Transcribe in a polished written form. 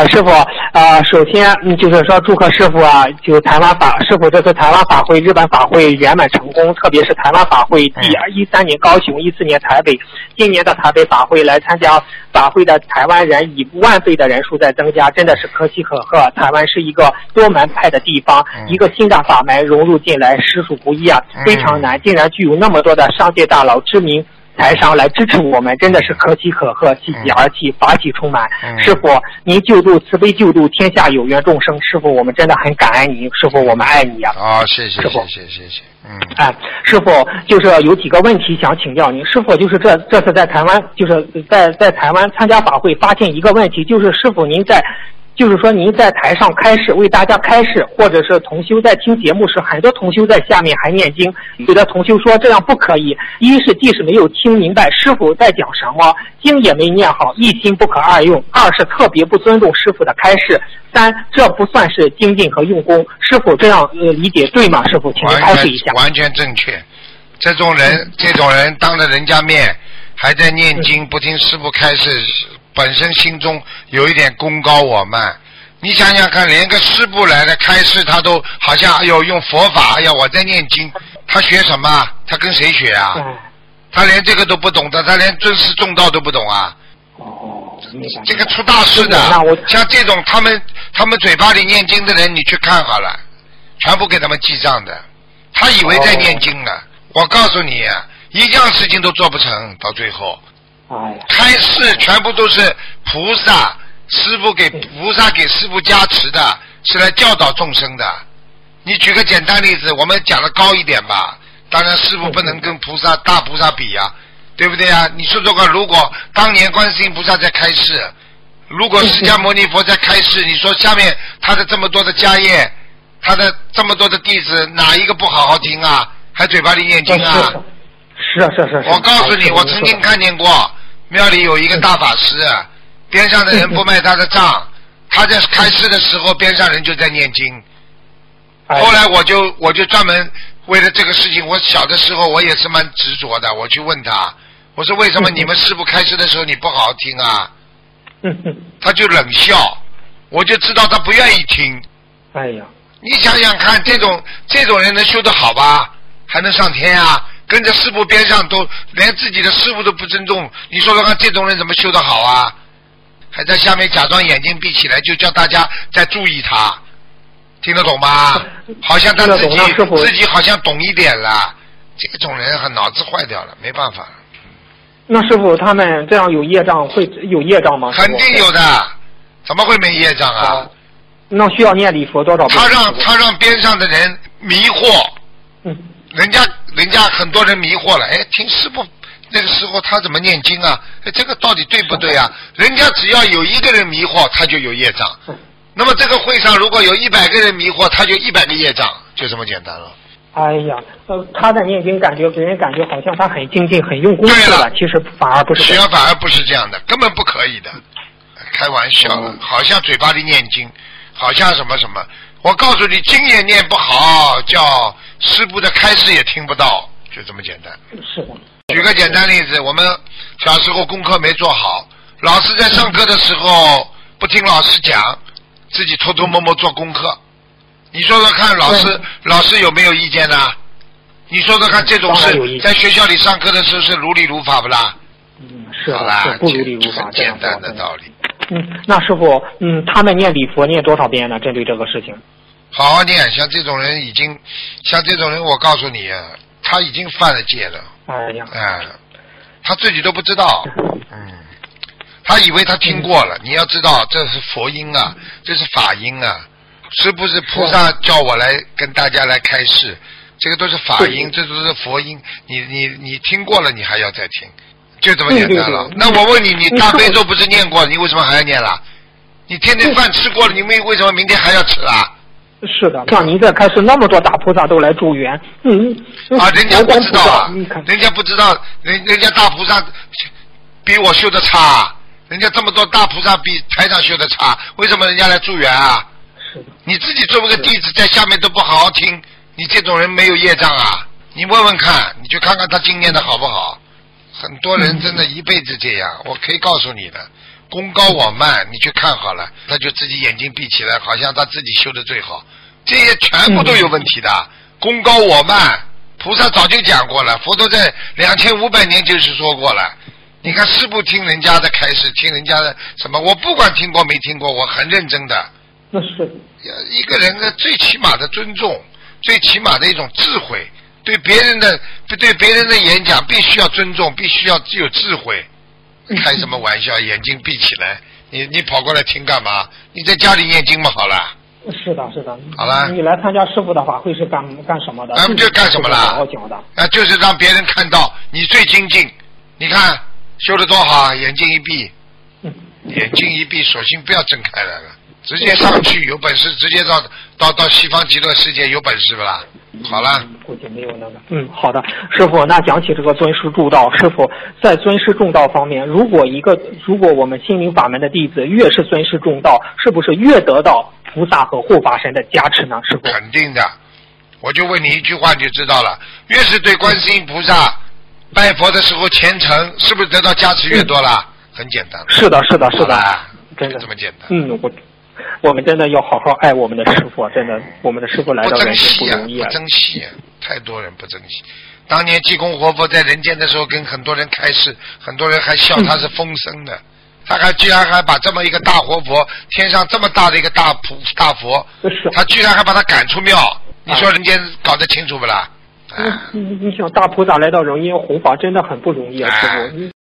师傅首先就是说祝贺师傅啊，就台湾师傅这次台湾法会、日本法会圆满成功，特别是台湾法会13年高雄，14年台北，今年的台北法会来参加法会的台湾人以万倍的人数在增加，真的是可喜可贺。台湾是一个多门派的地方，一个新的法门融入进来实属不易啊，非常难，竟然具有那么多的商界大佬、知名台商来支持我们，真的是可喜可贺，喜极而泣，法喜充满。师傅，您救度慈悲救度天下有缘众生，师傅我们真的很感恩您，师傅我们爱你啊！ 谢谢， 师傅， 谢谢。 师傅就是有几个问题想请教您，师傅就是这次在台湾，就是在台湾参加法会，发现一个问题，就是师傅您就是说您在台上开示，为大家开示，或者是同修在听节目时，很多同修在下面还念经，有的同修说这样不可以，一是即使没有听明白师傅在讲什么，经也没念好，一心不可二用；二是特别不尊重师傅的开示；三这不算是精进和用功。师傅这样理解对吗？师傅，请您开示一下。 完全正确。这种人当着人家面还在念经，不听师傅开示，本身心中有一点功高我慢。你想想看，连个师父来的开示他都好像用佛法，我在念经，他学什么？他跟谁学啊？他连这个都不懂的，他连尊师重道都不懂啊！这个出大事的。像这种他们嘴巴里念经的人，你去看好了，全部给他们记账的。他以为在念经呢，我告诉你，一样事情都做不成，到最后。开示全部都是菩萨师父给师父加持的，是来教导众生的。你举个简单例子，我们讲的高一点吧，当然师父不能跟大菩萨比啊，对不对啊？你说说看，如果当年观世音菩萨在开示，如果释迦牟尼佛在开示，你说下面他的这么多的家业，他的这么多的弟子，哪一个不好好听啊？还嘴巴里念经啊？ 是。 我告诉你，我曾经看见过庙里有一个大法师，边上的人不卖他的账，他在开示的时候，边上人就在念经。后来我就专门为了这个事情，我小的时候我也是蛮执着的，我去问他，我说为什么你们师父开示的时候你不好好听啊？他就冷笑，我就知道他不愿意听。你想想看，这种人能修得好吧？还能上天啊？跟着师父边上都连自己的师父都不尊重，你说说看，这种人怎么修得好啊？还在下面假装眼睛闭起来，就叫大家在注意他，听得懂吗？好像他自己好像懂一点了，这种人脑子坏掉了，没办法。 那师傅他们这样有业障，会有业障吗？ 肯定有的，怎么会没业障啊？ 那需要念礼佛多少遍？ 他让边上的人迷惑，人家很多人迷惑了，听师父那个时候他怎么念经啊？这个到底对不对啊？人家只要有一个人迷惑，他就有业障。那么这个会上如果有100个人迷惑，他就100个业障，就这么简单了。 他在念经，给人感觉好像他很精进、很用功似的，其实反而不是。 反而不是这样的，根本不可以的。开玩笑了，好像嘴巴里念经，好像什么什么。我告诉你，经也念不好，叫师父的开示也听不到，就这么简单。 是的。 举个简单例子，我们小时候功课没做好，老师在上课的时候不听老师讲，自己偷偷摸摸做功课。你说说看，老师有没有意见呢？你说说看，这种事在学校里上课的时候是如理如法不啦？ 是不如理如法， 简单的道理。 那师傅，他们念礼佛念多少遍呢？针对这个事情， 好好念。像这种人，我告诉你，他已经犯了戒了。他自己都不知道。他以为他听过了。你要知道，这是佛音啊，这是法音啊，是不是菩萨叫我来跟大家来开示？这个都是法音，这都是佛音。你听过了，你还要再听。就这么简单了。那我问你，你大悲咒不是念过，你为什么还要念了？你天天饭吃过了，你为什么明天还要吃啊？ 是的，像您这开始那么多大菩萨都来助缘， 人家不知道啊，人家不知道，人家大菩萨比我修的差，人家这么多大菩萨比台长修的差，为什么人家来助缘啊？ 是的， 你自己作为个弟子在下面都不好好听，你这种人没有业障啊？你问问看，你去看看他经念的好不好？很多人真的一辈子这样，我可以告诉你的， 功高我慢，你去看好了，他就自己眼睛闭起来，好像他自己修的最好，这些全部都有问题的。功高我慢，菩萨早就讲过了，佛陀在2500年就是说过了。你看师父听人家的开示，听人家的什么，我不管听过没听过，我很认真的。 那是一个人的最起码的尊重，最起码的一种智慧，对别人的演讲必须要尊重，必须要有智慧。开什么玩笑？眼睛闭起来，你跑过来听干嘛？你在家里念经嘛，好了。 是的，是的。 好了。 你来参加师傅的法会是干什么的？ 不就干什么了？就是让别人看到你最精进。你看修得多好，眼睛一闭，眼睛一闭，索性不要睁开来了，直接上去，有本事直接到西方极乐世界，有本事不啦？好了， 估计没有那个。好的，师傅。那讲起这个尊师重道，师傅在尊师重道方面，如果我们心灵法门的弟子越是尊师重道，是不是越得到菩萨和护法神的加持呢？师傅， 肯定的。我就问你一句话你就知道了，越是对观世音菩萨拜佛的时候虔诚，是不是得到加持越多了？很简单。 是的，是的，是的， 真的这么简单。 我们真的要好好爱我们的师傅，真的，我们的师傅来到人间不容易不珍惜啊，太多人不珍惜。当年济公活佛在人间的时候，跟很多人开示，很多人还笑他是疯生的。他居然还把这么一个大活佛，天上这么大的一个大佛，他居然还把他赶出庙。你说人间搞得清楚不啦？ 你想大菩萨来到人间弘法，真的很不容易啊，师傅。